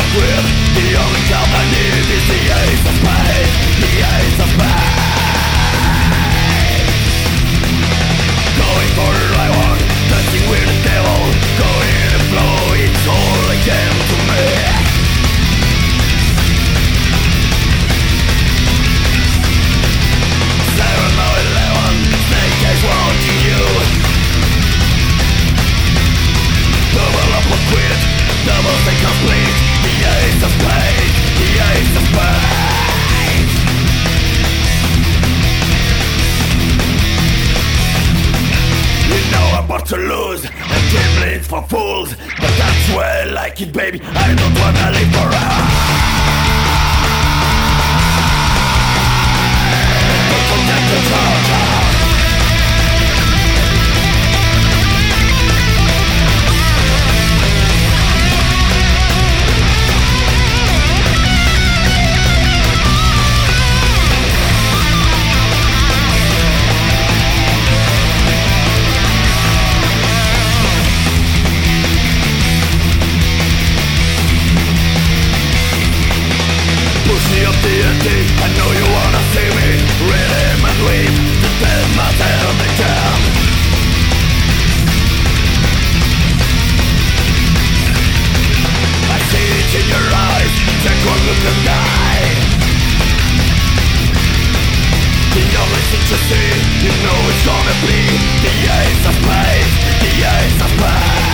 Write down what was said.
grip. The only card I need is the ace of spades. The ace of spades. Going for the right one, dancing with the devil. Going in the flow, it's all that came to me. 7-0-11, snake eyes watching you. Double up or quit, double stay complete. The ace of spades, the ace of spades. You know I'm about to lose, and gambling's for fools. But that's where I like it, baby, I don't wanna live forever. Don't forget the charger. Pushing up the ending, I know you wanna see me. Rhythm and weep, the dead must have me down. I see it in your eyes, take one look and die. The only thing to see, you know it's gonna be the ace of spades, the ace of spades.